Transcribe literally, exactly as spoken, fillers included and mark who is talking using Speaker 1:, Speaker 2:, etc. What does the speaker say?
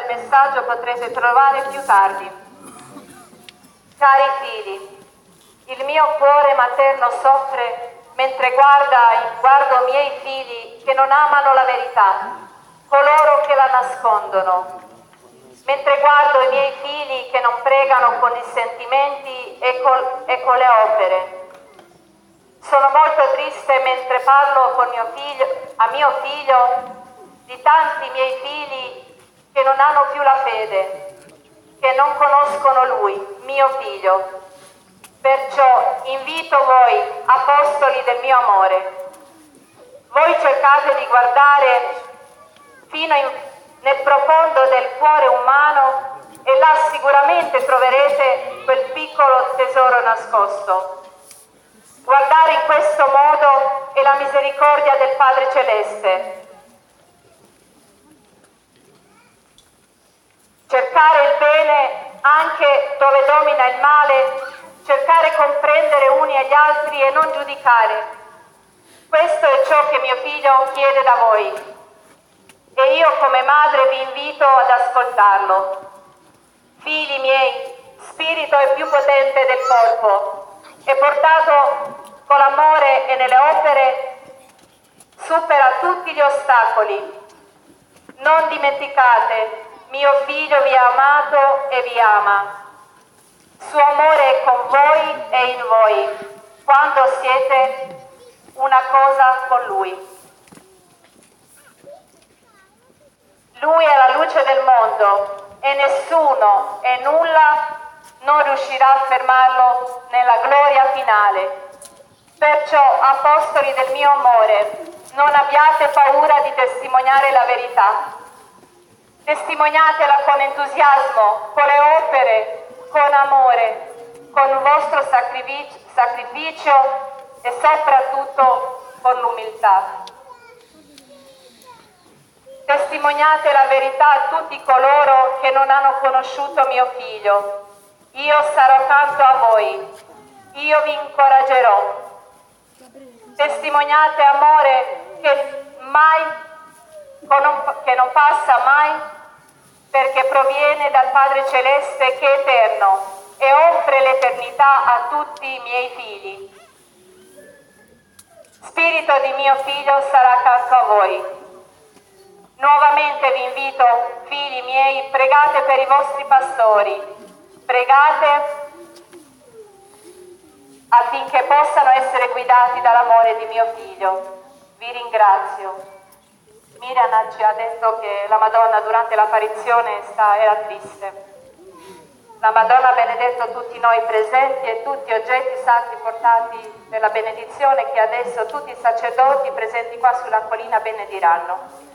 Speaker 1: messaggio potrete trovare più tardi. Cari figli, il mio cuore materno soffre mentre guarda, guardo i miei figli che non amano la verità, coloro che la nascondono. Mentre guardo i miei figli che non pregano con i sentimenti e, col, e con le opere. Sono molto triste mentre parlo con mio figlio, a mio figlio di tanti miei figli che non hanno più la fede, che non conoscono lui, mio figlio. Perciò invito voi, apostoli del mio amore, voi cercate di guardare fino in, nel profondo del cuore umano e là sicuramente troverete quel piccolo tesoro nascosto. Guardare in questo modo è la misericordia del Padre Celeste. Cercare il bene anche dove domina il male, cercare di comprendere uni e gli altri e non giudicare. Questo è ciò che mio figlio chiede da voi. E io come madre vi invito ad ascoltarlo. Figli miei, spirito è più potente del corpo e portato con l'amore e nelle opere supera tutti gli ostacoli. Non dimenticate, mio figlio vi ha amato e vi ama. Suo amore è con voi e in voi, quando siete una cosa con lui. Lui è la luce del mondo e nessuno e nulla non riuscirà a fermarlo nella gloria finale. Perciò, apostoli del mio amore, non abbiate paura di testimoniare la verità. Testimoniatela con entusiasmo, con le opere, con amore, con il vostro sacrificio, sacrificio e soprattutto con l'umiltà. Testimoniate la verità a tutti coloro che non hanno conosciuto mio figlio. Io sarò accanto a voi. Io vi incoraggerò. Testimoniate amore che mai, che non passa mai, perché proviene dal Padre Celeste che è eterno e offre l'eternità a tutti i miei figli. Spirito di mio figlio sarà accanto a voi. Nuovamente vi invito, figli miei, pregate per i vostri pastori, pregate affinché possano essere guidati dall'amore di mio figlio. Vi ringrazio. Miriam ci ha detto che la Madonna durante l'apparizione sta, era triste. La Madonna ha benedetto tutti noi presenti e tutti oggetti sacri portati per la benedizione che adesso tutti i sacerdoti presenti qua sulla collina benediranno.